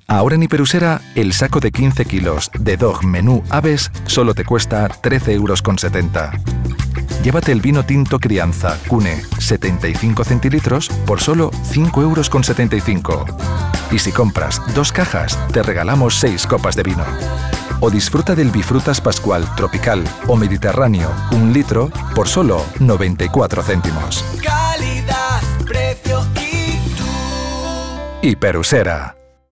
Ahora en Hiperusera, el saco de 15 kilos de Dog Menú Aves solo te cuesta 13,70 €. Llévate el vino tinto Crianza Cune 75 centilitros por solo 5,75 €. Y si compras 2 cajas, te regalamos 6 copas de vino. O disfruta del Bifrutas Pascual Tropical o Mediterráneo 1 litro por solo 94 céntimos. Calidad, precio y tú. Hiperusera.